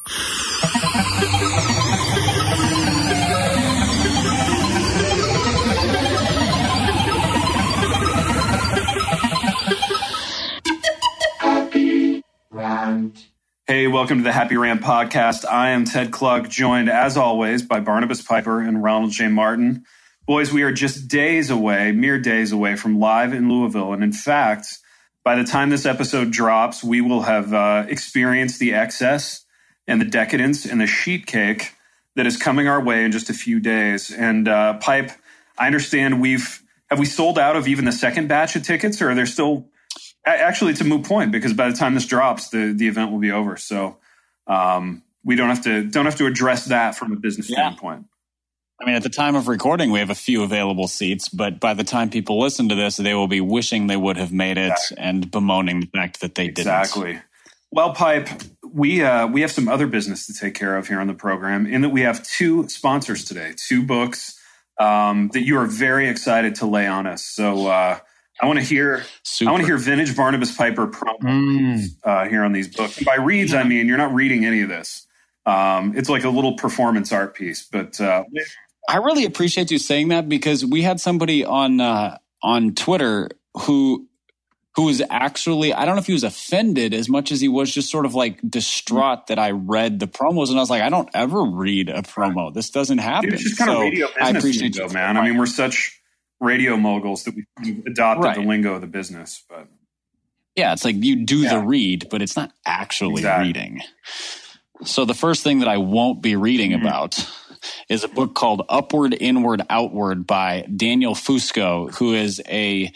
Hey, welcome to the Happy Rant Podcast. I am Ted Klug, joined as always by Barnabas Piper and Ronald J. Martin. Boys, we are just days away, mere days away from live in Louisville. And in fact, by the time this episode drops, we will have experienced the excess and the decadence and the sheet cake that is coming our way in just a few days. And Pipe, I understand have we sold out of even the second batch of tickets, or are there still... Actually, it's a moot point because by the time this drops, the event will be over. So we don't have to address that from a business standpoint. I mean, at the time of recording, we have a few available seats, but by the time people listen to this, they will be wishing they would have made it and bemoaning the fact that they didn't. Exactly. Well, Pipe, we have some other business to take care of here on the program in that we have two sponsors today, two books that you are very excited to lay on us. So I want to hear vintage Barnabas Piper promos here on these books. And by reads, I mean you're not reading any of this. It's like a little performance art piece. But I really appreciate you saying that because we had somebody on Twitter who was actually, I don't know if he was offended as much as he was just sort of like distraught that I read the promos, and I was like, I don't ever read a promo. This doesn't happen. It's just kind of radio business, I appreciate lingo, man. I mean, we're such radio moguls that we've adopted the lingo of the business. But yeah, it's like you do the read, but it's not actually reading. So the first thing that I won't be reading about is a book called Upward, Inward, Outward by Daniel Fusco, who is he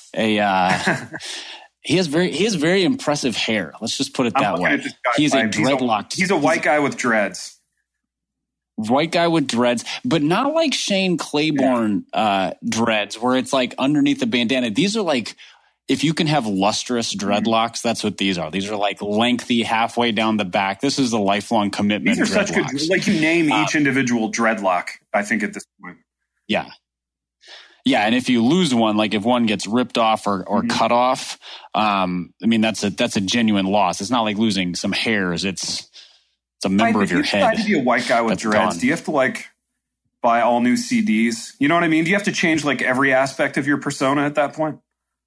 has very impressive hair. Let's just put it that way. He's a dreadlocked. He's a white guy with dreads. White guy with dreads, but not like Shane Claiborne dreads, where it's like underneath the bandana. These are like, if you can have lustrous dreadlocks, that's what these are. These are like lengthy, halfway down the back. This is a lifelong commitment. These are such good. Like you name each individual dreadlock, I think at this point. Yeah. Yeah, and if you lose one, like if one gets ripped off or cut off, I mean that's a genuine loss. It's not like losing some hairs. It's a member of your head. To be a white guy with dreads, do you have to like buy all new CDs? You know what I mean? Do you have to change like every aspect of your persona at that point?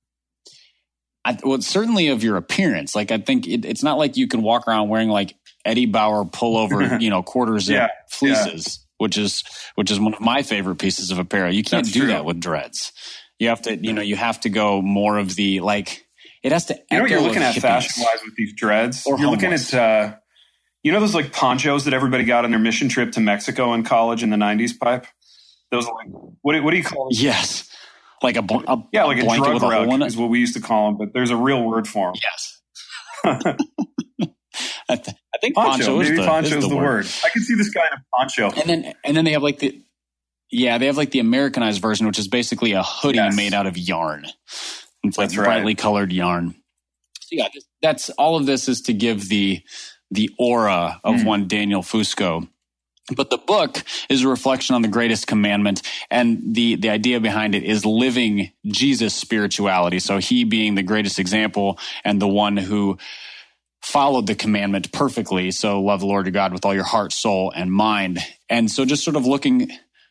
Well, certainly of your appearance. Like I think it's not like you can walk around wearing like Eddie Bauer pullover, quarter zip fleeces, which is one of my favorite pieces of apparel. You can't do that with dreads. You have to, you have to go more of the like. It has to. You know what you're looking at fashion wise with these dreads? You're looking at. You know those like ponchos that everybody got on their mission trip to Mexico in college in the 90s, Pipe? Those like what do you call them? Yes. Like like a drug rug is what we used to call them, but there's a real word for them. Yes. I think poncho is the word. I can see this guy in a poncho. And then they have like the Americanized version, which is basically a hoodie made out of yarn. It's like brightly colored yarn. So yeah, that's all of this is to give the aura of one Daniel Fusco. But the book is a reflection on the greatest commandment, and the idea behind it is living Jesus spirituality. So he being the greatest example and the one who followed the commandment perfectly. So love the Lord your God with all your heart, soul, and mind. And so just sort of looking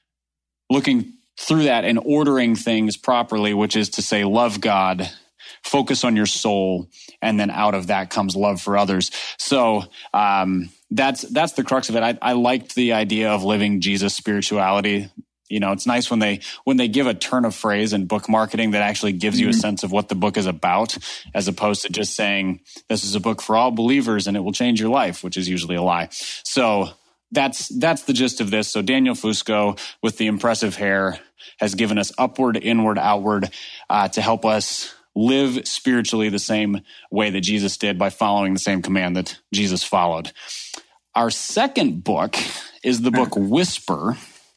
through that and ordering things properly, which is to say love God, focus on your soul, and then out of that comes love for others. So that's the crux of it. I liked the idea of living Jesus spirituality. It's nice when they give a turn of phrase in book marketing that actually gives you a sense of what the book is about, as opposed to just saying this is a book for all believers and it will change your life, which is usually a lie. So that's the gist of this. So Daniel Fusco with the impressive hair has given us Upward, Inward, Outward to help us live spiritually the same way that Jesus did by following the same command that Jesus followed. Our second book is the book Whisper,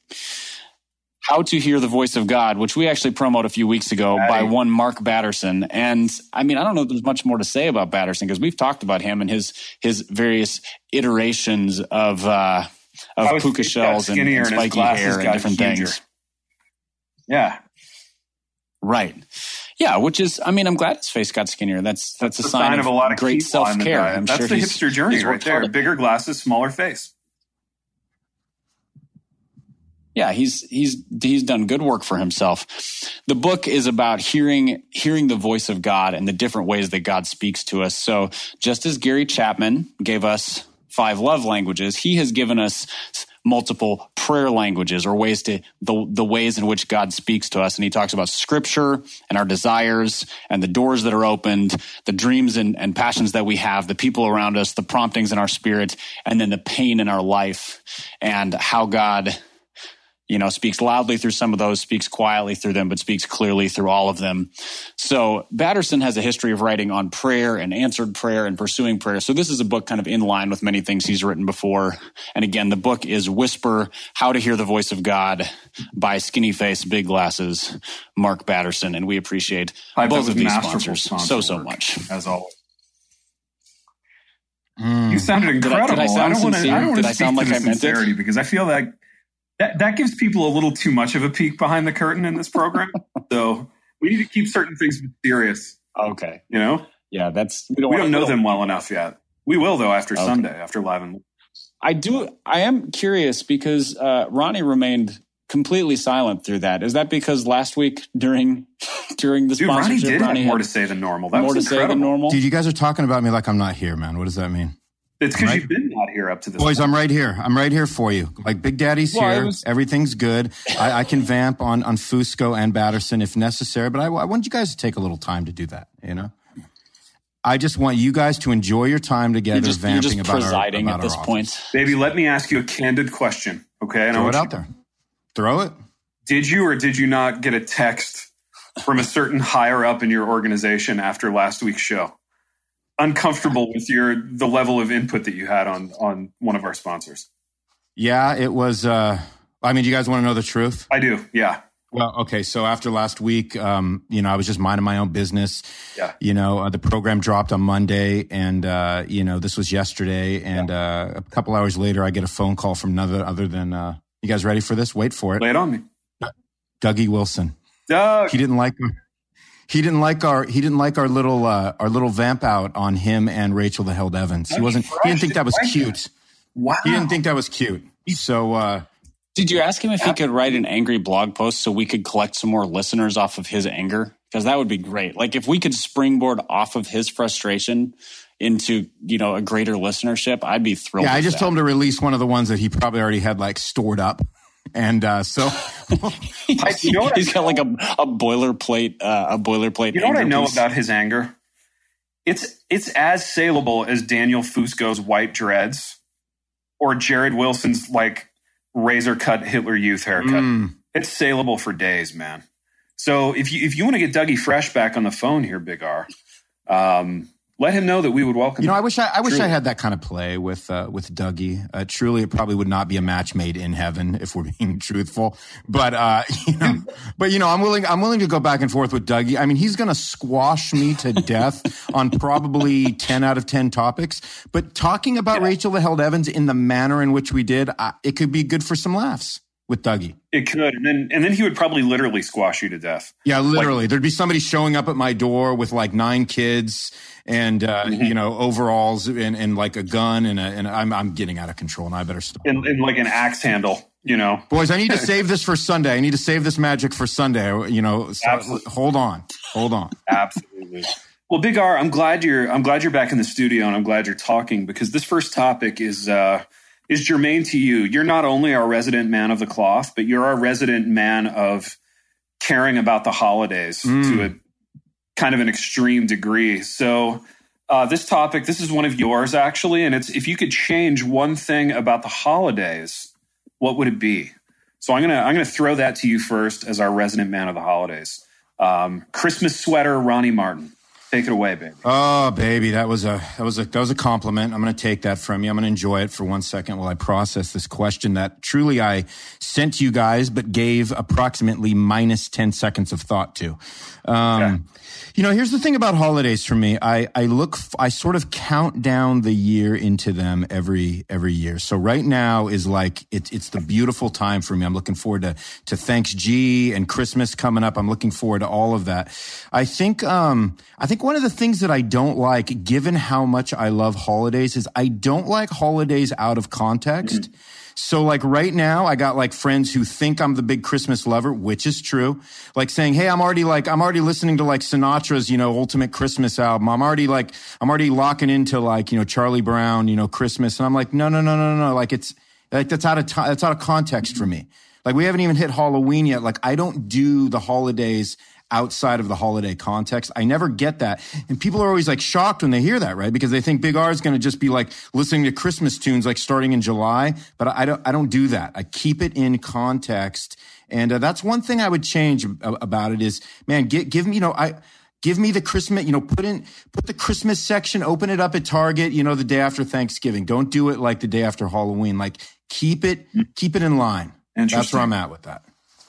How to Hear the Voice of God, which we actually promoted a few weeks ago by one Mark Batterson. And I mean, I don't know if there's much more to say about Batterson because we've talked about him and his various iterations of puka shells and spiky hair and different things. Yeah. Right. Yeah, which is, I mean, I'm glad his face got skinnier. That's a sign of a lot of great self-care. That's the hipster journey right there. Bigger glasses, smaller face. Yeah, he's done good work for himself. The book is about hearing the voice of God and the different ways that God speaks to us. So just as Gary Chapman gave us 5 love languages, he has given us multiple prayer languages, or ways to the ways in which God speaks to us. And he talks about scripture and our desires and the doors that are opened, the dreams and passions that we have, the people around us, the promptings in our spirit, and then the pain in our life, and how God, speaks loudly through some of those, speaks quietly through them, but speaks clearly through all of them. So Batterson has a history of writing on prayer and answered prayer and pursuing prayer. So this is a book kind of in line with many things he's written before. And again, the book is Whisper, How to Hear the Voice of God by Skinny Face, Big Glasses, Mark Batterson. And we appreciate both of these sponsors so much. As always. You sounded incredible. Did I sound sincere? Did I sound like I meant it? Because I feel like that gives people a little too much of a peek behind the curtain in this program. So we need to keep certain things mysterious. Okay. Yeah, we don't know them well enough yet. We will, though, after Sunday, after Live and I am curious because Ronnie remained completely silent through that. Is that because last week during the sponsorship, Ronnie had more to say than normal? That was incredible. Say than normal. Dude, you guys are talking about me like I'm not here, man. What does that mean? It's because you've been not here up to this Boys, point. I'm right here. I'm right here for you. Like Big Daddy's here. Everything's good. I can vamp on Fusco and Batterson if necessary, but I want you guys to take a little time to do that, I just want you guys to enjoy your time together vamping about presiding our at this point. Baby, let me ask you a candid question, okay? Throw it out there. Throw it. Did you or did you not get a text from a certain higher up in your organization after last week's show? Uncomfortable with the level of input that you had on one of our sponsors? Yeah, it was. Do you guys want to know the truth? I do. Yeah. Well, okay. So after last week, I was just minding my own business. Yeah. The program dropped on Monday, and this was yesterday, and a couple hours later, I get a phone call from none other than. You guys ready for this? Wait for it. Lay it on me. Dougie Wilson. Doug. He didn't like our little vamp out on him and Rachel the Held Evans. He didn't think that was cute. Wow. He didn't think that was cute. So did you ask him if he could write an angry blog post so we could collect some more listeners off of his anger? Because that would be great. Like if we could springboard off of his frustration into, a greater listenership, I'd be thrilled. Yeah, I just told him to release one of the ones that he probably already had stored up. And so he's got like a boilerplate. You know what I know about his anger? It's as saleable as Daniel Fusco's white dreads or Jared Wilson's razor cut Hitler Youth haircut. It's saleable for days, man. So if you want to get Dougie Fresh back on the phone here, Big R, let him know that we would welcome him. I wish I had that kind of play with Dougie. Truly, it probably would not be a match made in heaven if we're being truthful. But I'm willing to go back and forth with Dougie. I mean, he's going to squash me to death on probably 10 out of 10 topics. But talking about Rachel the Held Evans in the manner in which we did, it could be good for some laughs with Dougie. It could. And then he would probably literally squash you to death. Yeah, literally. There'd be somebody showing up at my door with 9 kids and, overalls and a gun and I'm getting out of control and I better stop. And an axe handle, Boys, I need to save this for Sunday. I need to save this magic for Sunday. So hold on. Absolutely. Well, Big R, I'm glad you're back in the studio and I'm glad you're talking because this first topic is germane to you. You're not only our resident man of the cloth, but you're our resident man of caring about the holidays to a kind of an extreme degree. So this topic, this is one of yours actually, and it's if you could change one thing about the holidays, what would it be? So I'm gonna throw that to you first as our resident man of the holidays. Christmas sweater, Ronnie Martin. Take it away, baby. Oh, baby, that was a compliment. I'm going to take that from you. I'm going to enjoy it for 1 second while I process this question that truly I sent to you guys, but gave approximately minus 10 seconds of thought to. Okay. You know, here's the thing about holidays for me. I sort of count down the year into them every year. So right now is like, it's the beautiful time for me. I'm looking forward to Thanks G and Christmas coming up. I'm looking forward to all of that. I think one of the things that I don't like, given how much I love holidays, is I don't like holidays out of context. Mm-hmm. So like right now, I got like friends who think I'm the big Christmas lover, which is true. Like saying, hey, I'm already listening to like Sinatra's, Ultimate Christmas album. I'm already locking into like, Charlie Brown, Christmas. And I'm like, no. Like it's like, that's out of context for me. Like we haven't even hit Halloween yet. Like I don't do the holidays outside of the holiday context. I never get that. And people are always like shocked when they hear that, right? Because they think Big R is going to just be like listening to Christmas tunes like starting in July. But I don't do that. I keep it in context. And that's one thing I would change about it is, man, give me, give me the Christmas, put the Christmas section, open it up at Target, the day after Thanksgiving. Don't do it like the day after Halloween. Like keep it in line. That's where I'm at with that.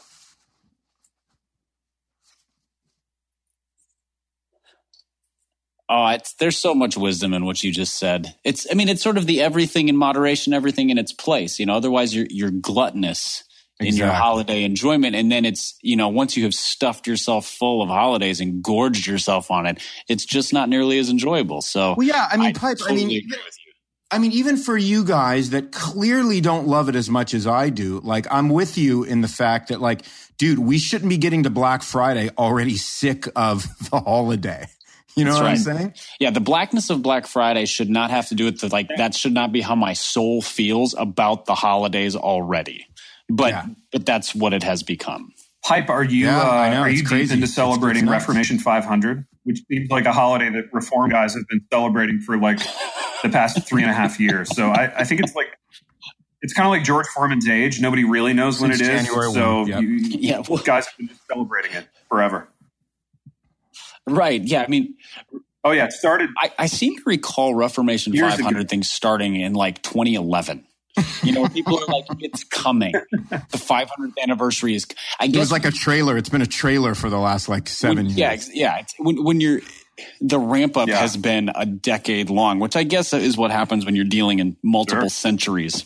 Oh, there's so much wisdom in what you just said. It's sort of the everything in moderation, everything in its place. Otherwise you're gluttonous in your holiday enjoyment. And then it's, once you have stuffed yourself full of holidays and gorged yourself on it, it's just not nearly as enjoyable. So, well, yeah, Pipe, totally agree with you. Even for you guys that clearly don't love it as much as I do, like I'm with you in the fact that like, dude, we shouldn't be getting to Black Friday already sick of the holiday. You know what I'm saying? Yeah, the blackness of Black Friday should not have to do with that should not be how my soul feels about the holidays already. But that's what it has become. Pipe, are you deep into celebrating Reformation 500, which seems like a holiday that Reform guys have been celebrating for like the past 3.5 years. So I think it's like, it's kind of like George Foreman's age. Nobody really knows when it is. January 1. So yep. Guys have been just celebrating it forever. Right. Yeah. It started. I seem to recall Reformation 500 things starting in like 2011. People are like, it's coming. The 500th anniversary is, I guess. It was like a trailer. It's been a trailer for the last like 7 years. Yeah. When the ramp up has been a decade long, which I guess is what happens when you're dealing in multiple centuries.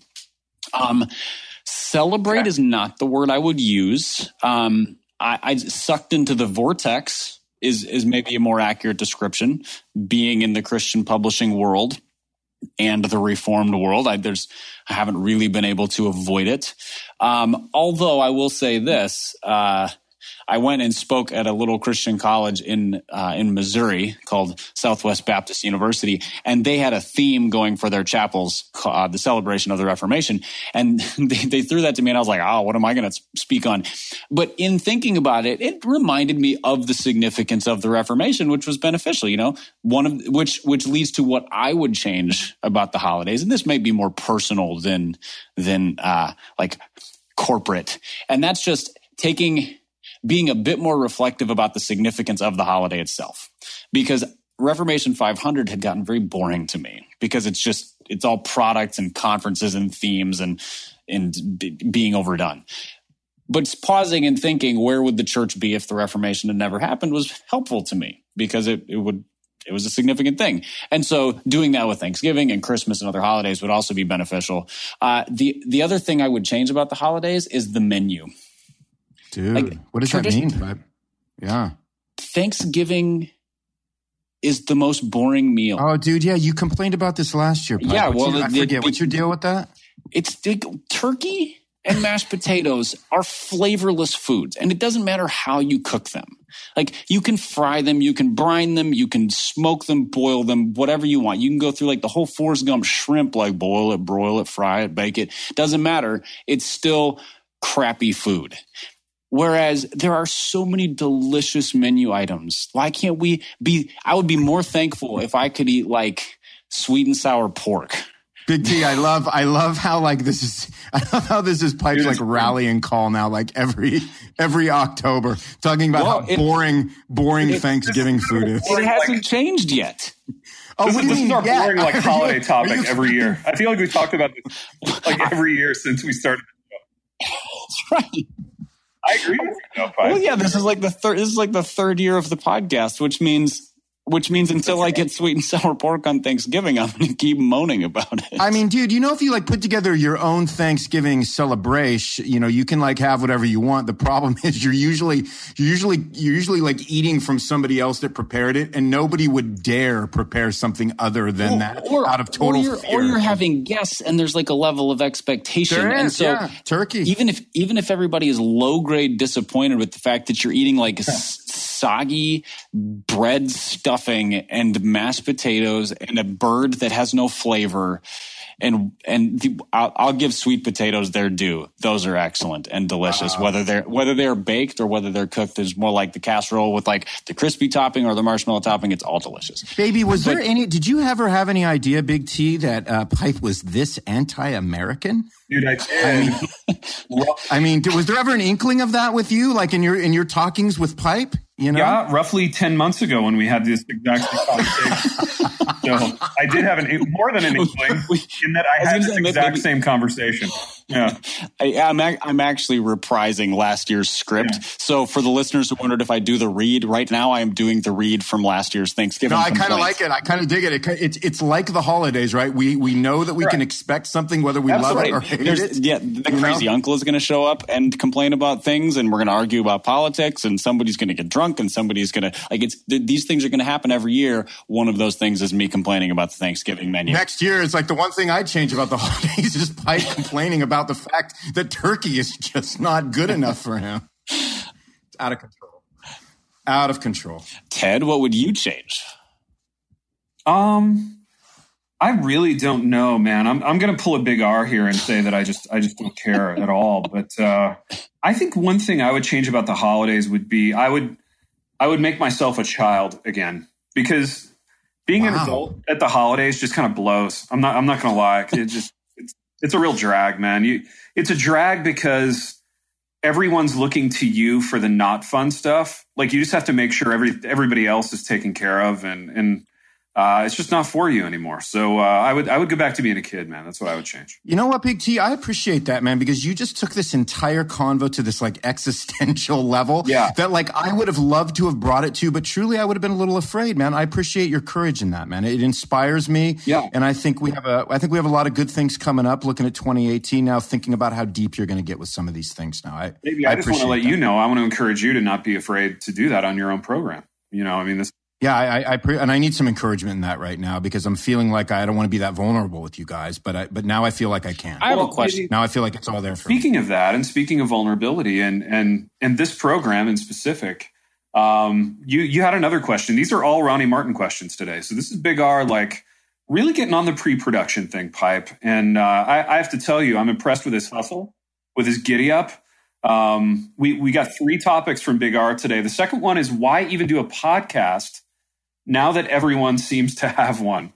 Celebrate is not the word I would use. I sucked into the vortex is maybe a more accurate description, being in the Christian publishing world and the Reformed world. I haven't really been able to avoid it. Although I will say this, I went and spoke at a little Christian college in Missouri called Southwest Baptist University, and they had a theme going for their chapels, the celebration of the Reformation. And they threw that to me, and I was like, oh, what am I going to speak on? But in thinking about it, it reminded me of the significance of the Reformation, which was beneficial, which leads to what I would change about the holidays. And this may be more personal than like corporate. And that's just being a bit more reflective about the significance of the holiday itself. Because Reformation 500 had gotten very boring to me because it's all products and conferences and themes and being overdone. But pausing and thinking, where would the church be if the Reformation had never happened, was helpful to me because it was a significant thing. And so doing that with Thanksgiving and Christmas and other holidays would also be beneficial. The other thing I would change about the holidays is the menu. Dude, what does that mean, Pipe? Yeah. Thanksgiving is the most boring meal. Oh, dude, yeah, you complained about this last year, Pipe. Yeah, I forget. What's your deal with that? It's turkey and mashed potatoes are flavorless foods, and it doesn't matter how you cook them. Like, you can fry them, you can brine them, you can smoke them, boil them, whatever you want. You can go through like the whole Forrest Gump shrimp, like boil it, broil it, fry it, bake it. Doesn't matter. It's still crappy food. Whereas there are so many delicious menu items. Why can't we I would be more thankful if I could eat like sweet and sour pork Big T, I love how like this is. I love how this is Pipe's like rallying call now, like every October, talking about how boring Thanksgiving food is. It hasn't changed yet. Oh, this is our boring like holiday topic every year. I feel like we've talked about this like every year since we started. That's right. I agree with you, though, Pipe. Well, yeah, this is like the third year of the podcast, which means until I get sweet and sour pork on Thanksgiving, I'm going to keep moaning about it. I mean, dude, if you like put together your own Thanksgiving celebration, you can like have whatever you want. The problem is you're usually like eating from somebody else that prepared it, and nobody would dare prepare something other than that out of total fear. Or you're having guests, and there's like a level of expectation. There is, and so turkey. Even if everybody is low grade disappointed with the fact that you're eating like soggy bread stuffing and mashed potatoes and a bird that has no flavor, I'll give sweet potatoes their due. Those are excellent and delicious. Wow. Whether they're baked or whether they're cooked, is more like the casserole with like the crispy topping or the marshmallow topping. It's all delicious. Baby, did you ever have any idea, Big T, that Pipe was this anti-American? Dude, I did. Was there ever an inkling of that with you, like in your talkings with Pipe? Yeah, roughly 10 months ago when we had this exact same conversation. So I did have more than an inkling in that I had this exact same conversation. Yeah, I'm actually reprising last year's script. Yeah. So for the listeners who wondered if I do the read, right now I am doing the read from last year's Thanksgiving. No, I kind of like it. I kind of dig it. It's like the holidays, right? We know that we can expect something whether we love it or hate it. Yeah, the crazy uncle is going to show up and complain about things, and we're going to argue about politics, and somebody's going to get drunk, and somebody's going to these things are going to happen every year. One of those things is me complaining about the Thanksgiving menu. Next year, it's like the one thing I'd change about the holidays is Pipe complaining about the fact that turkey is just not good enough for him. It's out of control. Out of control. Ted, what would you change? I really don't know, man. I'm going to pull a big R here and say that I just don't care at all. But I think one thing I would change about the holidays would be I would make myself a child again, because being an adult at the holidays just kind of blows. I'm not going to lie. It's a real drag, man. It's a drag because everyone's looking to you for the not fun stuff. Like, you just have to make sure everybody else is taken care of, and it's just not for you anymore. So I would go back to being a kid, man. That's what I would change. You know what, Big T? I appreciate that, man, because you just took this entire convo to this like existential level that like I would have loved to have brought it to, but truly I would have been a little afraid, man. I appreciate your courage in that, man. It inspires me. Yeah. And I think we have a lot of good things coming up, looking at 2018 now, thinking about how deep you're going to get with some of these things now. I just want to let you know, I want to encourage you to not be afraid to do that on your own program. Yeah, I need some encouragement in that right now, because I'm feeling like I don't want to be that vulnerable with you guys, but now I feel like I can. I have a question. Now I feel like it's all there for me. Speaking of that, and speaking of vulnerability, and this program in specific, you had another question. These are all Ronnie Martin questions today. So this is Big R, like really getting on the pre-production thing, Pipe. And I have to tell you, I'm impressed with his hustle, with his giddy up. We got 3 topics from Big R today. The second one is, why even do a podcast now that everyone seems to have one?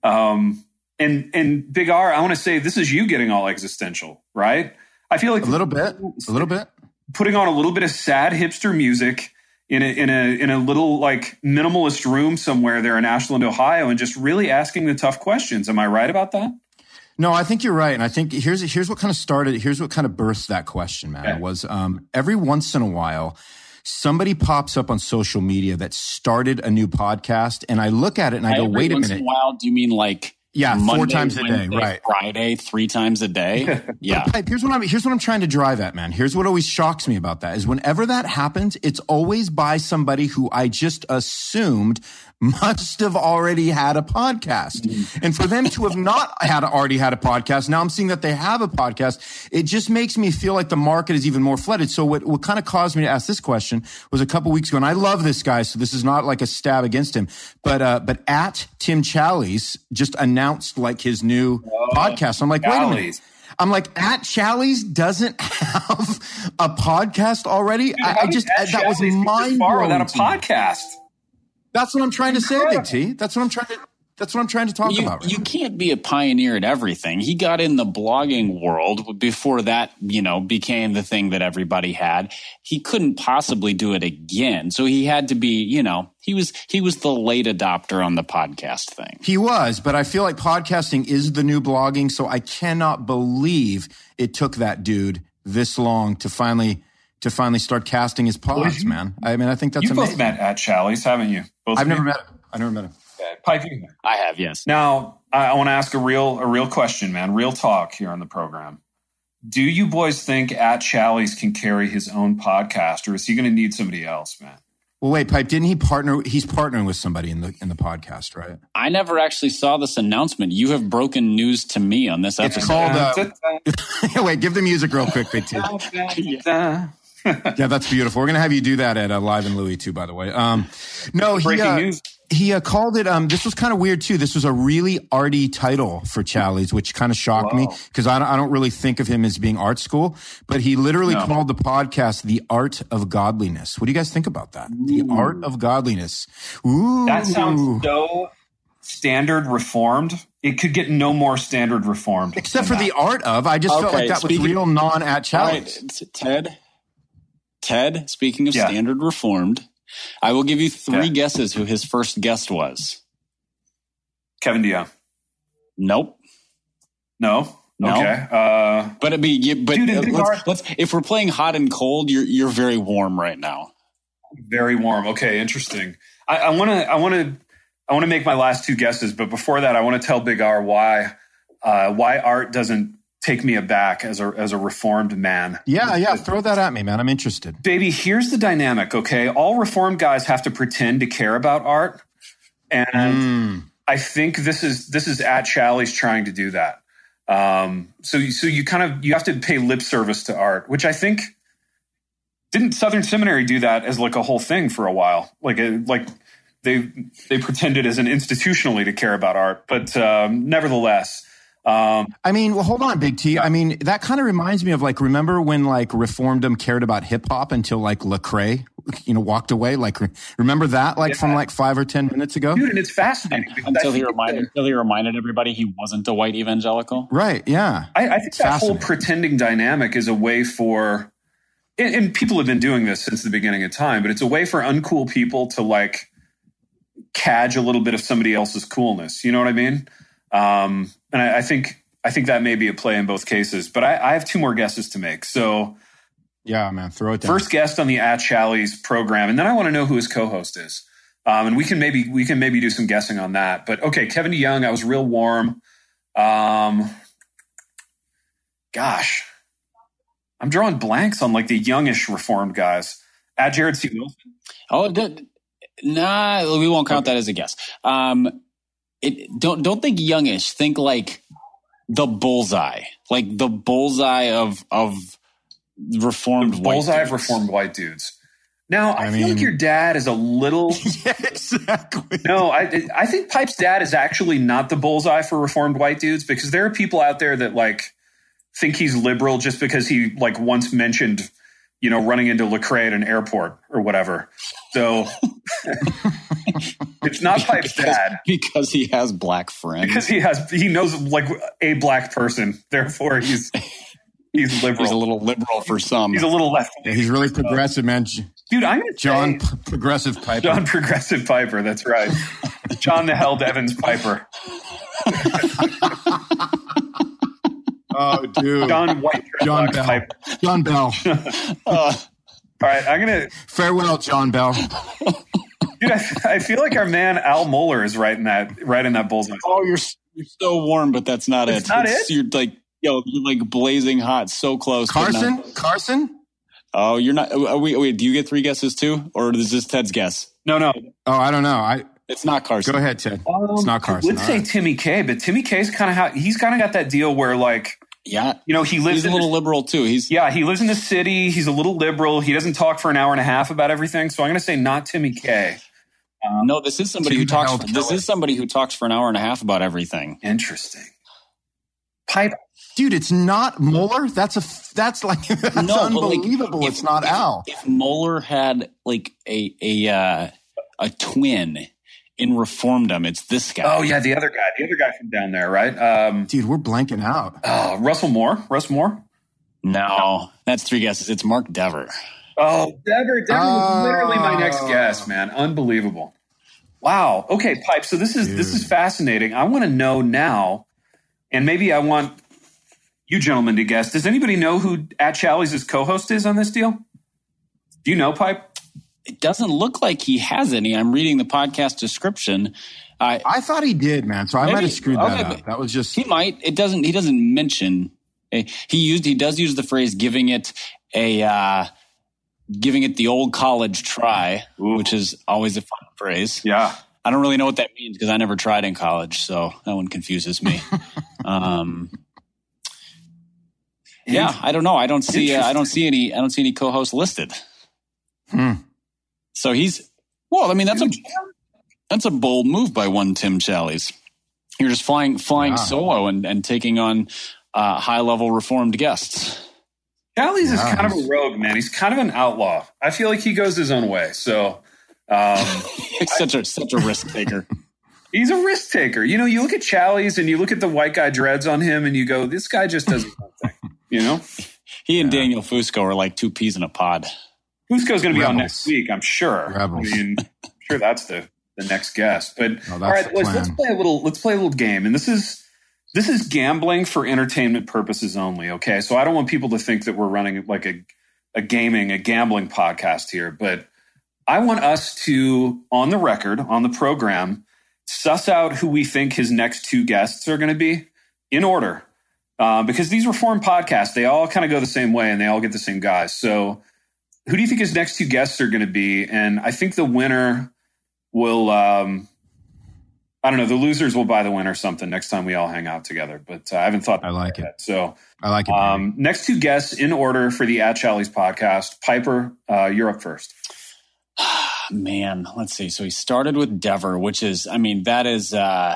And Big R, I want to say, this is you getting all existential, right? I feel like a little bit, putting on a little bit of sad hipster music in a little like minimalist room somewhere there in Ashland, Ohio, and just really asking the tough questions. Am I right about that? No, I think you're right. And I think here's what kind of birthed that question, man. Yeah. It was every once in a while, somebody pops up on social media that started a new podcast, and I look at it and I go, wait a minute. Once in a while, do you mean like Monday, 4 times a day, Wednesday, right? Friday, 3 times a day? Yeah. But here's what I'm trying to drive at, man. Here's what always shocks me about that is whenever that happens, it's always by somebody who I just assumed must have already had a podcast. Mm-hmm. And for them to have not already had a podcast, now I'm seeing that they have a podcast. It just makes me feel like the market is even more flooded. So what kind of caused me to ask this question was a couple weeks ago, and I love this guy, so this is not like a stab against him, but at Tim Challies just announced like his new podcast. I'm like, wait a minute. I'm like, at Challies doesn't have a podcast already? Dude, that was mind-blowing. Without a podcast. That's what I'm trying to say, Big T. That's what I'm That's what I'm trying to talk about. Right? You can't be a pioneer at everything. He got in the blogging world before that, became the thing that everybody had. He couldn't possibly do it again. So he had to be, he was the late adopter on the podcast thing. He was, but I feel like podcasting is the new blogging. So I cannot believe it took that dude this long to finally start casting his pods, man. I mean, I think that's amazing. You've both met at Challies, haven't you? I've never met him. Pipe, I have, yes. Now, I want to ask a real question, man. Real talk here on the program. Do you boys think at Challies can carry his own podcast, or is he going to need somebody else, man? Well, wait, Pipe, didn't he partner? He's partnering with somebody in the podcast, right? I never actually saw this announcement. You have broken news to me on this episode. It's called. Wait, give the music real quick, Big T. Yeah, that's beautiful. We're going to have you do that at Live in Louis too, by the way. Breaking news. He called it, this was kind of weird too. This was a really arty title for Challies, which kind of shocked me because I don't really think of him as being art school, but he literally called the podcast The Art of Godliness. What do you guys think about that? Ooh. The Art of Godliness. Ooh. That sounds so standard reformed. It could get no more standard reformed. Except for the art of. I just felt like that was real at Challies. Right, Ted, speaking of standard reformed, I will give you 3 guesses who his first guest was. Kevin DeYoung. Nope. No. Okay. But if we're playing hot and cold, you're very warm right now. Very warm. Okay, interesting. I want to make my last 2 guesses, but before that, I want to tell Big R why art doesn't take me aback as a reformed man. Yeah. Throw that at me, man. I'm interested. Baby, here's the dynamic, okay? All reformed guys have to pretend to care about art. And I think this is at Challies trying to do that. So you have to pay lip service to art, which I think didn't Southern Seminary do that as like a whole thing for a while? Like they pretended as an institutionally to care about art, but nevertheless. I mean, well, hold on, Big T. I mean, that kind of reminds me of like, remember when like Reformdom cared about hip hop until like Lecrae, walked away? Like, remember that from like 5 or 10 minutes ago? Dude, and it's fascinating. Until he reminded everybody he wasn't a white evangelical. Right. Yeah. I think that whole pretending dynamic is a way for, and people have been doing this since the beginning of time, but it's a way for uncool people to like cadge a little bit of somebody else's coolness. You know what I mean? And I think that may be a play in both cases, but I have 2 more guesses to make. So yeah, man, throw it down. First guest on the at Challies program. And then I want to know who his co-host is. And we can maybe do some guessing on that, but okay. Kevin DeYoung, I was real warm. Gosh, I'm drawing blanks on like the youngish reformed guys. At Jared C. Wilson. Oh, nah, we won't count that as a guess. Don't think youngish. Think like the bullseye, of reformed white bullseye dudes. Of reformed white dudes. Now, I feel like your dad is a little. Yeah, exactly. No, I think Pipe's dad is actually not the bullseye for reformed white dudes, because there are people out there that like think he's liberal just because he like once mentioned, running into Lecrae at an airport or whatever. So it's not Pipe's dad. Because he has black friends. Because he knows like a black person. Therefore, he's liberal. He's a little liberal for some. He's a little left. Yeah, he's really progressive, man. Dude, I'm going to say Progressive Piper. John Progressive Piper. That's right. John the Held Evans Piper. Oh, dude. John White. John Bell. Piper. John Bell. All right, I'm going to... Farewell, John Bell. Dude, I feel like our man Al Mohler is right in that bullseye. Oh, you're so warm, but that's not it. Not it? You're like, you're like blazing hot, so close. Carson? Oh, you're not. Wait, do you get 3 guesses too? Or is this Ted's guess? No. Oh, I don't know. It's not Carson. Go ahead, Ted. It's not Carson. Let's say Timmy K, but Timmy K's he's kind of got that deal where like, yeah, he lives he's a little liberal too. He lives in the city. He's a little liberal. He doesn't talk for an hour and a half about everything. So I'm going to say not Timmy K. No, this is somebody who talks. This is somebody who talks for an hour and a half about everything. Interesting. Pipe. Dude, it's not Mohler. That's unbelievable. It's not Al. If Mohler had like a twin, in Reformdom. It's this guy. Oh, yeah, the other guy from down there, right? Dude, we're blanking out. Russ Moore? No, that's 3 guesses. It's Mark Dever. Oh, Dever was literally my next guess, man. Unbelievable. Wow. Okay, Pipe. So this is fascinating. I want to know now, and maybe I want you gentlemen to guess. Does anybody know who At Challies' co-host is on this deal? Do you know, Pipe? It doesn't look like he has any. I'm reading the podcast description. I thought he did, man. So I might have screwed that up. That was just he might. He doesn't mention. He does use the phrase giving it the old college try, which is always a fun phrase. Yeah. I don't really know what that means because I never tried in college, so that one confuses me. Yeah, I don't know. I don't see any co-hosts listed. So that's a bold move by one Tim Challies. You're just flying solo and taking on high-level Reformed guests. Challies is kind of a rogue, man. He's kind of an outlaw. I feel like he goes his own way. So such a risk taker. He's a risk taker. You know, you look at Challies and you look at the white guy dreads on him and you go, this guy just does his own thing. You know? He and Daniel Fusco are like 2 peas in a pod. Fusco's going to be on next week, I'm sure. Rebels. I mean, I'm sure that's the next guest. But all right, boys, let's play a little game. And this is gambling for entertainment purposes only. Okay, so I don't want people to think that we're running like a gambling podcast here, but I want us to, on the record, on the program, suss out who we think his next 2 guests are going to be in order. Because these Reformed podcasts, they all kind of go the same way and they all get the same guys. So who do you think his next 2 guests are going to be? And I think the winner will, I don't know, the losers will buy the winner something next time we all hang out together. But I haven't thought. I like it. Yet. So I like it. Next 2 guests in order for the At Challies podcast. Piper, you're up first. Man, let's see. So he started with Dever, which is, I mean, that is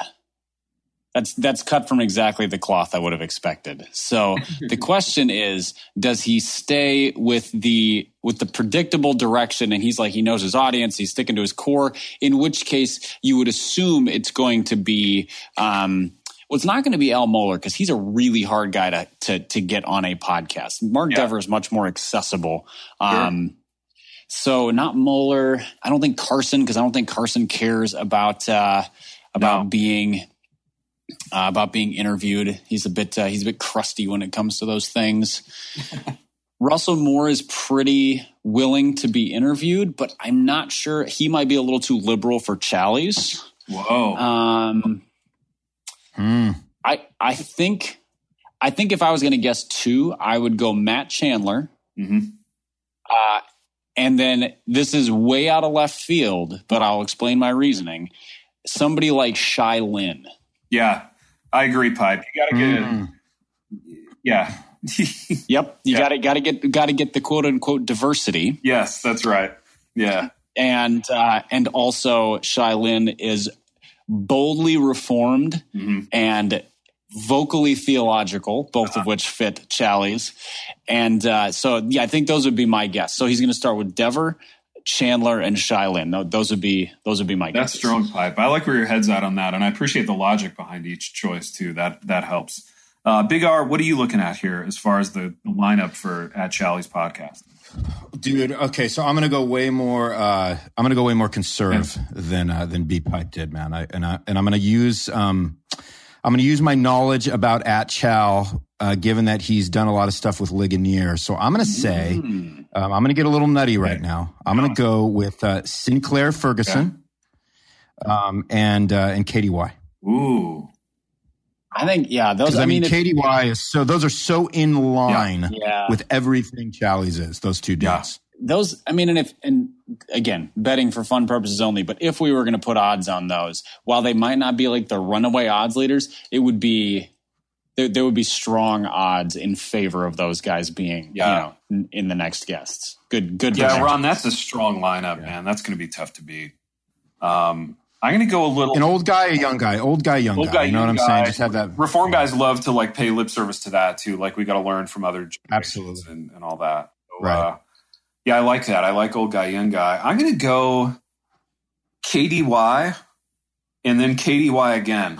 that's cut from exactly the cloth I would have expected. So the question is, does he stay with the predictable direction? And he's like, he knows his audience, he's sticking to his core, in which case you would assume it's going to be, it's not going to be Al Mohler because he's a really hard guy to get on a podcast. Mark Dever is much more accessible. Sure. So not Mohler. I don't think Carson, because I don't think Carson cares about being interviewed. He's a bit crusty when it comes to those things. Russell Moore is pretty willing to be interviewed, but I'm not sure. He might be a little too liberal for Challies. Whoa. I think if I was going to guess 2, I would go Matt Chandler. Mm-hmm. And then this is way out of left field, but I'll explain my reasoning. Somebody like Shai Linne. Yeah, I agree, Pipe. You got to get it. Yeah. Yep. You got to get the quote unquote diversity. Yes, that's right. Yeah. And also Shai Linne is boldly Reformed and vocally theological, both of which fit Challies. And so I think those would be my guess. So he's going to start with Dever, Chandler, and Shai Linne. Those would be my guesses. That's strong, Pipe. I like where your head's at on that, and I appreciate the logic behind each choice too. That helps. Big R, what are you looking at here as far as the lineup for At Challies podcast? Dude, okay, so I'm gonna go way more conservative than B Pipe did, man. I'm gonna use my knowledge about At Chal, given that he's done a lot of stuff with Ligonier. So I'm gonna say I'm gonna get a little nutty right now. I'm gonna go with Sinclair Ferguson, and Katie Y. Ooh. I think, those. I mean, Katie Y is those are so in line with everything Challies is. Those 2 dudes. Those, I mean, and again, betting for fun purposes only. But if we were going to put odds on those, while they might not be like the runaway odds leaders, it would be there would be strong odds in favor of those guys being, in the next guests. Good. Yeah, Ron, that's a strong lineup, man. That's going to be tough to beat. I'm going to go a little... An old guy, a young guy. Old guy, young guy. You know what I'm saying? Just have that... Reform guys love to like pay lip service to that too. Like we got to learn from other generations and all that. So, right. I like that. I like old guy, young guy. I'm going to go KDY and then KDY again.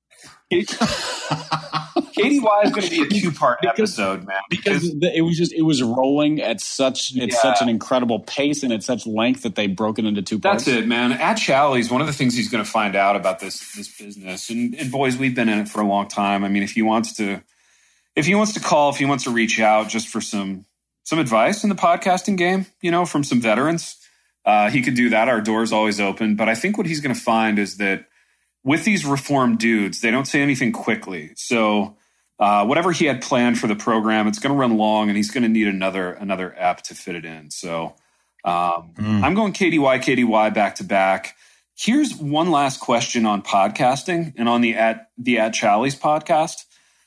KDY is going to be a 2-part episode, man. Because it was rolling at such an incredible pace and at such length that they broke it into 2 parts. That's it, man. At Challies, one of the things he's going to find out about this business, and boys, we've been in it for a long time. I mean, if he wants to call, if he wants to reach out just for some advice in the podcasting game, from some veterans, he could do that. Our door's always open. But I think what he's going to find is that with these reformed dudes, they don't say anything quickly. So whatever he had planned for the program, it's going to run long, and he's going to need another app to fit it in. So I'm going KDY back to back. Here's one last question on podcasting and on the At Challies podcast.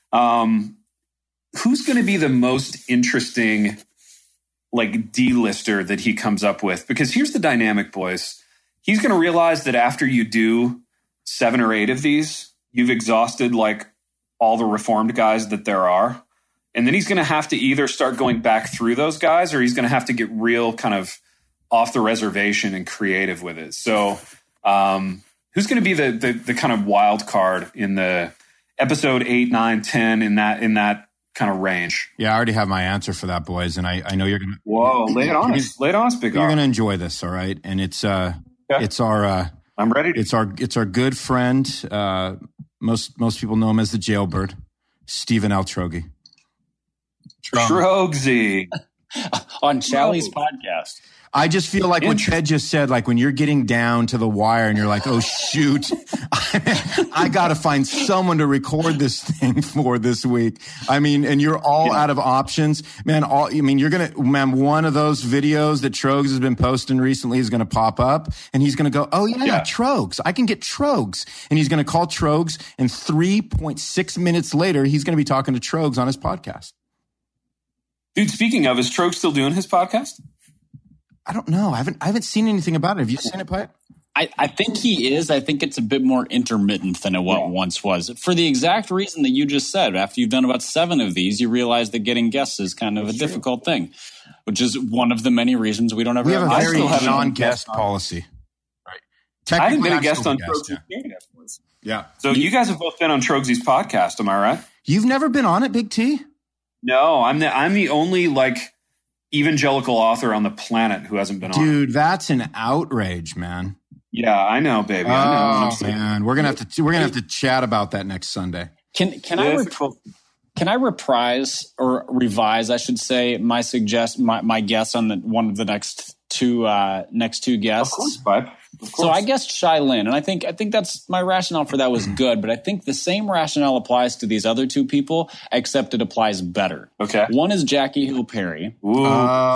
Who's going to be the most interesting D-lister that he comes up with? Because here's the dynamic, boys. He's going to realize that after you do 7 or 8 of these, you've exhausted all the reformed guys that there are. And then he's going to have to either start going back through those guys, or he's going to have to get real kind of off the reservation and creative with it. So who's going to be the kind of wild card in the episode 8, 9, 10 in that kind of range? Yeah, I already have my answer for that, boys. And I know you're going to... Whoa, lay it on us. Lay it on us, Big R. You're going to enjoy this, all right? And it's our... I'm ready. It's our good friend. Most people know him as the Jailbird, Stephen L. Trogsy. Trogsy. On Challies podcast. I just feel like what Ted just said, when you're getting down to the wire and you're like, oh, shoot, I got to find someone to record this thing for this week. I mean, and you're all out of options, man. One of those videos that Trogs has been posting recently is going to pop up, and he's going to go, oh, yeah, Trogs. I can get Trogs. And he's going to call Trogs, and 3.6 minutes later, he's going to be talking to Trogs on his podcast. Dude, speaking of, is Trogs still doing his podcast? I don't know. I haven't seen anything about it. Have you seen it, Pipe? I think he is. I think it's a bit more intermittent than it once was. For the exact reason that you just said. After you've done about 7 of these, you realize that getting guests is kind of a difficult thing, which is one of the many reasons we don't ever. We have a very non-guest policy. Right. I haven't been a guest on Trogsy's podcast. Yeah. So you guys have both been on Trogsy's podcast. Am I right? You've never been on it, Big T? No, I'm the only evangelical author on the planet who hasn't been on. Dude, that's an outrage, man. Yeah, I know, baby. I know. Man, we're gonna have to chat about that next Sunday. Can I reprise or revise? I should say my guess on one of the next two guests. Of course, Pipe. So I guessed Shai-Linne, and I think that's my rationale for that was good, but I think the same rationale applies to these other 2 people, except it applies better. Okay. One is Jackie Hill Perry. Ooh.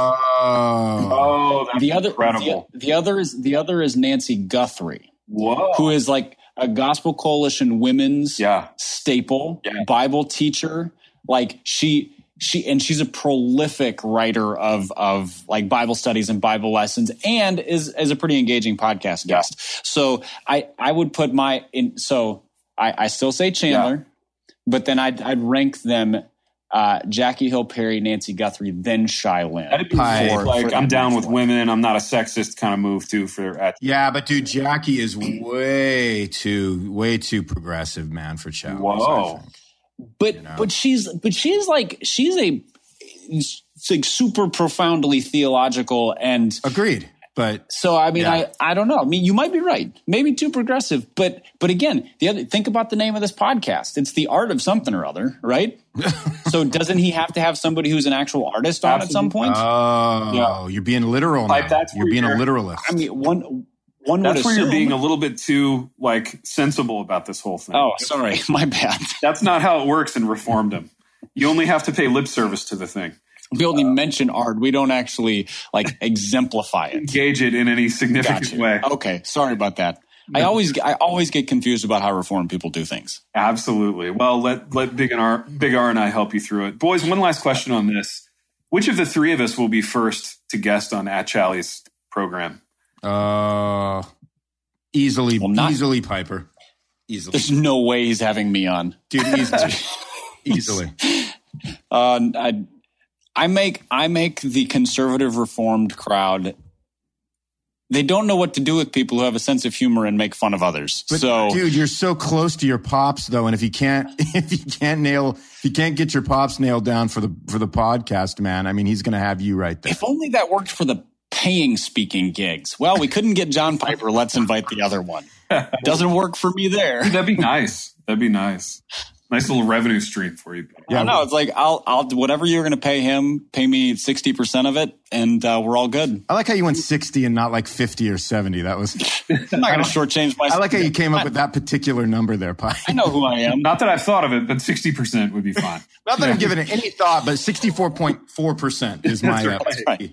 That's incredible. The other is Nancy Guthrie. Whoa. Who is a Gospel Coalition women's staple, Bible teacher. She's a prolific writer of Bible studies and Bible lessons, and is a pretty engaging podcast guest. So I would put I still say Chandler, but then I'd rank them Jackie Hill Perry, Nancy Guthrie, then Shai-Linne. That'd be I'm down with women. I'm not a sexist kind of move too yeah, but dude, Jackie is way too progressive, man, for Challies. Whoa. But she's super profoundly theological and agreed. But so I mean I don't know. I mean, you might be right. Maybe too progressive. But again, think about the name of this podcast. It's The Art of Something or Other, right? So doesn't he have to have somebody who's an actual artist on at some point? Oh, you're being literal now. You're being a literalist. I mean, one that's where you're being a little bit too sensible about this whole thing. Oh, sorry, my bad. That's not how it works in Reformdom. You only have to pay lip service to the thing. We only mention art. We don't actually exemplify it, engage it in any significant way. Okay, sorry about that. I always get confused about how Reformed people do things. Absolutely. Well, let Big R and I help you through it, boys. One last question on this: which of the 3 of us will be first to guest on At Challies' program? Easily Piper. Easily. There's no way he's having me on. Dude, easily. I make the conservative Reformed crowd they don't know what to do with people who have a sense of humor and make fun of others. But, so, dude, you're so close to your pops though, and if you can't get your pops nailed down for the podcast, man, I mean, he's going to have you right there. If only that worked for the paying speaking gigs. Well, we couldn't get John Piper. Let's invite the other one. Doesn't work for me there. That'd be nice. Nice little revenue stream for you. Yeah, no, it's like I'll whatever you're going to pay him, pay me 60% of it, and we're all good. I like how you went 60 and not like 50 or 70. That was. I'm not going to shortchange myself. I like how you came up with that particular number there, Pi. I know who I am. Not that I've thought of it, but 60% would be fine. Not that I'm giving it any thought, but 64.4% is my. That's right.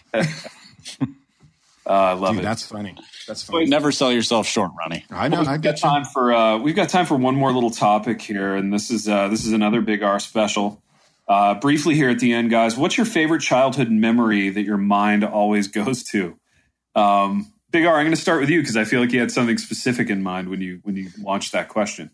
I love it. That's funny. That's funny. Never sell yourself short, Ronnie. I know. I get you. We've got time for one more little topic here, and this is another Big R special. Briefly here at the end, guys, what's your favorite childhood memory that your mind always goes to? Big R, I'm going to start with you because I feel like you had something specific in mind when you launched that question.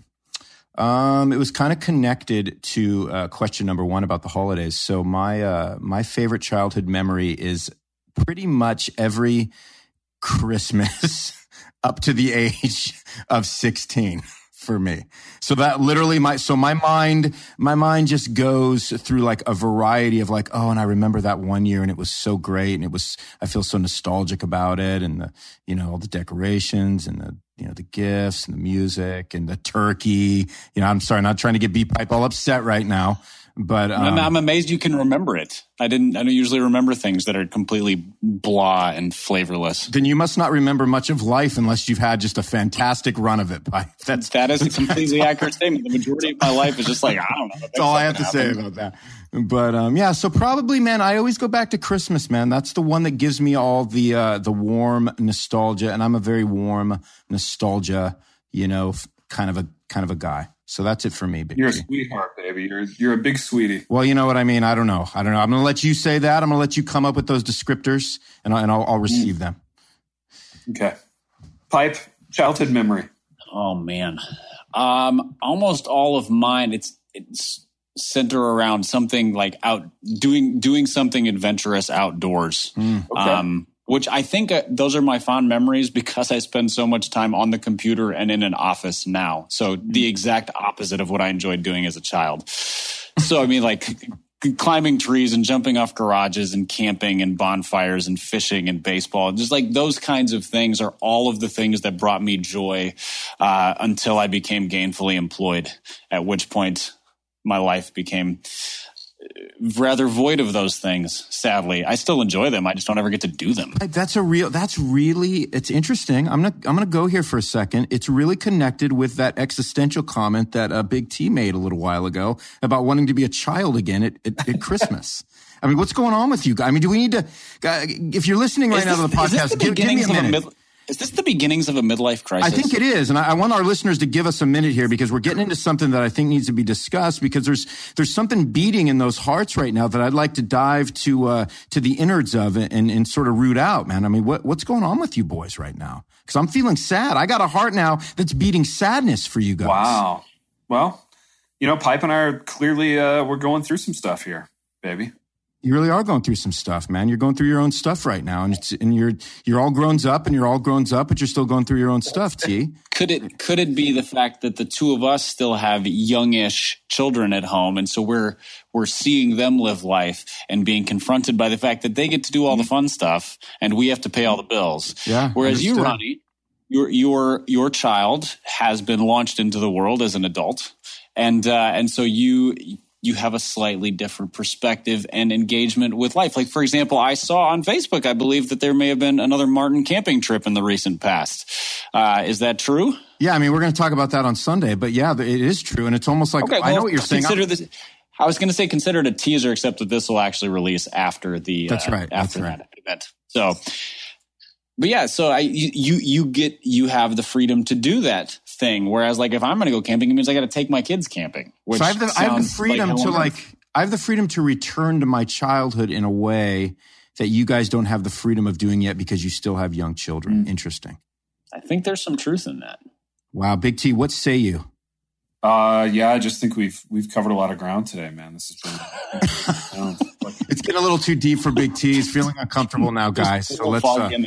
It was kind of connected to question number one about the holidays. So my favorite childhood memory is pretty much every Christmas up to the age of 16 for me. So that literally my mind just goes through like a variety of like, oh, and I remember that one year and it was so great. And I feel so nostalgic about it. And all the decorations and the gifts and the music and the turkey. I'm sorry, not trying to get B-Pipe all upset right now. But I'm amazed you can remember it. I don't usually remember things that are completely blah and flavorless. Then you must not remember much of life unless you've had just a fantastic run of it. That is a completely accurate statement. The majority of my life is just like, I don't know. That's all I have to say about that. But so probably, man, I always go back to Christmas, man. That's the one that gives me all the warm nostalgia, and I'm a very warm nostalgia, kind of a guy. So that's it for me, Big You're G. a sweetheart, baby. You're a big sweetie. Well, you know what I mean? I don't know. I'm going to let you say that. I'm going to let you come up with those descriptors, and I'll receive them. Okay. Pipe, childhood memory. Oh, man. Almost all of mine, it's center around something like doing something adventurous outdoors. Okay. Which I think those are my fond memories because I spend so much time on the computer and in an office now. So the exact opposite of what I enjoyed doing as a child. So, I mean, like climbing trees and jumping off garages and camping and bonfires and fishing and baseball, just like those kinds of things are all of the things that brought me joy until I became gainfully employed, at which point my life became rather void of those things. Sadly, I still enjoy them. I just don't ever get to do them. It's interesting. I'm going to go here for a second. It's really connected with that existential comment that Big T made a little while ago about wanting to be a child again at Christmas. I mean, what's going on with you guys? I mean, do we need to, if you're listening right now to the podcast, give me a minute. Is this the beginnings of a midlife crisis? I think it is. And I want our listeners to give us a minute here because we're getting into something that I think needs to be discussed because there's something beating in those hearts right now that I'd like to dive to the innards of and sort of root out, man. I mean, what's going on with you boys right now? Because I'm feeling sad. I got a heart now that's beating sadness for you guys. Wow. Well, Pipe and I are clearly, we're going through some stuff here, baby. You really are going through some stuff, man. You're going through your own stuff right now, and you're all grown up, but you're still going through your own stuff. T. Could it be the fact that the two of us still have youngish children at home, and so we're seeing them live life and being confronted by the fact that they get to do all the fun stuff and we have to pay all the bills. Yeah. Whereas you, Ronnie, your child has been launched into the world as an adult, and so you have a slightly different perspective and engagement with life. Like, for example, I saw on Facebook, I believe that there may have been another Martin camping trip in the recent past. Is that true? Yeah, I mean, we're going to talk about that on Sunday, but yeah, it is true. And it's almost like, okay, I know what you're saying. I was going to say consider it a teaser, except that this will actually release after the that event. So, but yeah, so you have the freedom to do that thing. Whereas, like, if I'm going to go camping, it means I got to take my kids camping. Which so I have the freedom to return to my childhood in a way that you guys don't have the freedom of doing yet because you still have young children. Interesting. I think there's some truth in that. Wow, Big T, what say you? Yeah, I just think we've covered a lot of ground today, man. This has been it's getting a little too deep for Big T. He's feeling uncomfortable now, guys. So let's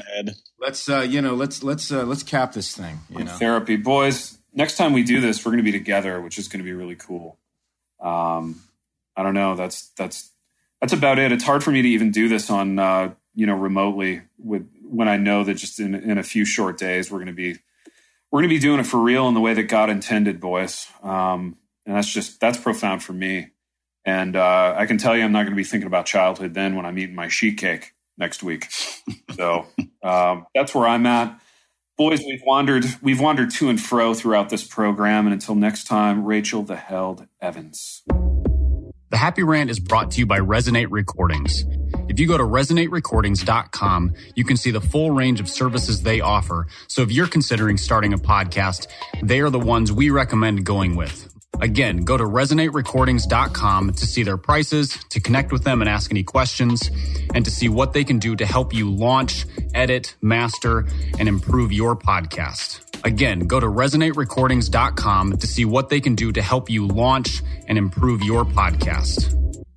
cap this thing. Therapy, boys. Next time we do this, we're going to be together, which is going to be really cool. I don't know. That's about it. It's hard for me to even do this on remotely when I know that just in a few short days we're going to be doing it for real in the way that God intended, boys. And that's profound for me. And I can tell you I'm not going to be thinking about childhood then when I'm eating my sheet cake next week. So that's where I'm at. Boys, we've wandered to and fro throughout this program. And until next time, Rachel the Held Evans. The Happy Rant is brought to you by Resonate Recordings. If you go to resonaterecordings.com, you can see the full range of services they offer. So if you're considering starting a podcast, they are the ones we recommend going with. Again, go to resonaterecordings.com to see their prices, to connect with them and ask any questions, and to see what they can do to help you launch, edit, master, and improve your podcast. Again, go to resonaterecordings.com to see what they can do to help you launch and improve your podcast.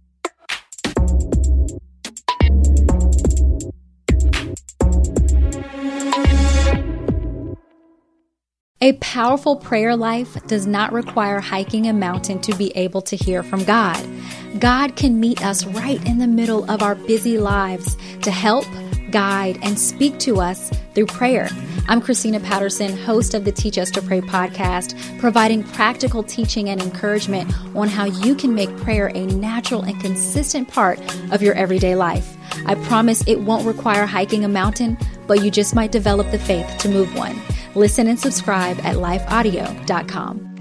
A powerful prayer life does not require hiking a mountain to be able to hear from God. God can meet us right in the middle of our busy lives to help, guide, and speak to us through prayer. I'm Christina Patterson, host of the Teach Us to Pray podcast, providing practical teaching and encouragement on how you can make prayer a natural and consistent part of your everyday life. I promise it won't require hiking a mountain, but you just might develop the faith to move one. Listen and subscribe at lifeaudio.com.